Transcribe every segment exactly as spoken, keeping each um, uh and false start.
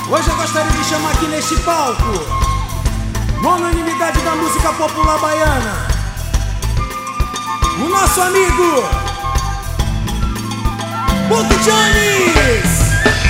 Hoje eu gostaria de chamar aqui neste palco uma unanimidade da música popular baiana, o nosso amigo Book Jones.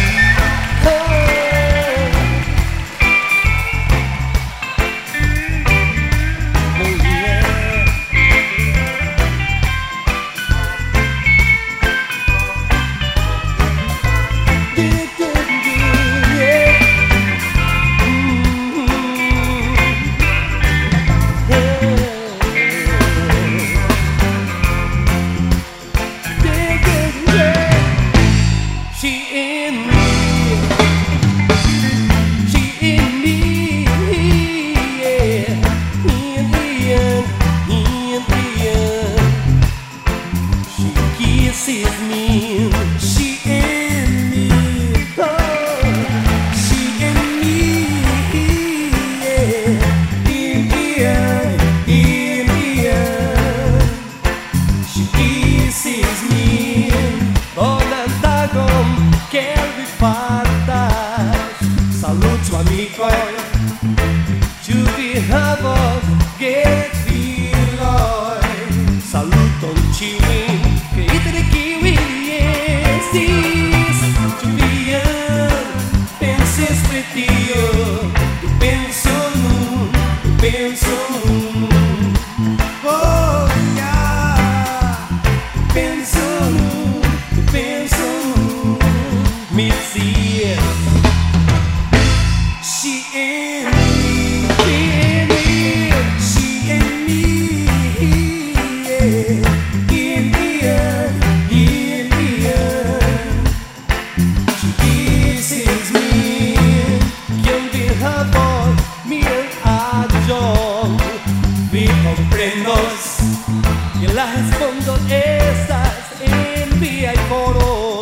Y la respondo estas, envía el coro,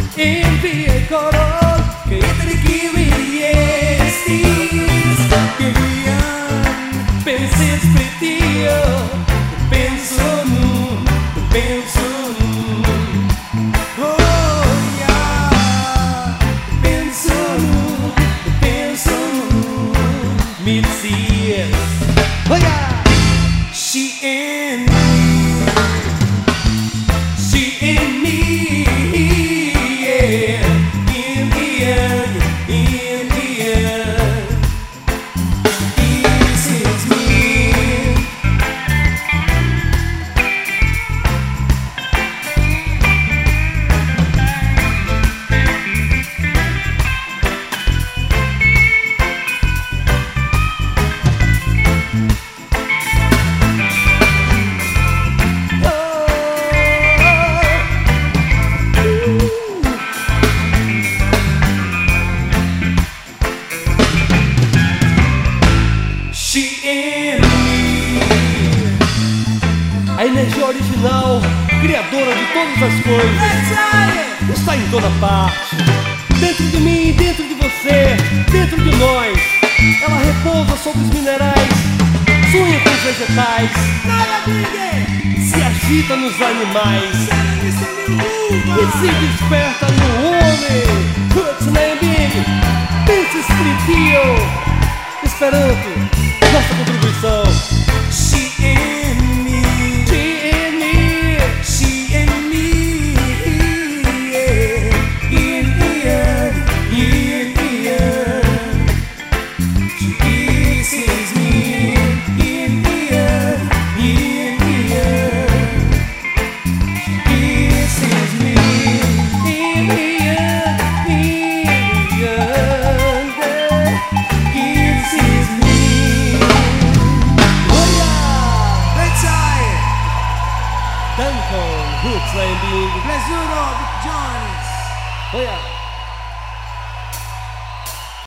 envía el coro, que entre que me estis, que vian, penses pretio, penso nun, penso nun, oh yeah, penso nun, penso nun, me dizias, oh yeah. She in me, she in me, yeah, in the end, in the end, this is me. A energia original, criadora de todas as coisas, está em toda parte. Dentro de mim, dentro de você, dentro de nós. Ela repousa sobre os minerais, sonha com os vegetais, se agita nos animais e se desperta no homem. Kutzneming, pensa espritio, esperando nossa contribuição. She in me, she in me, she in me, yeah, in the end, in the end. She kisses me, in the end, in the end. She kisses me, in the end, in the end. Kisses me. Duncan, Roots Landing, Blesuro, Book Jones. Oh yeah.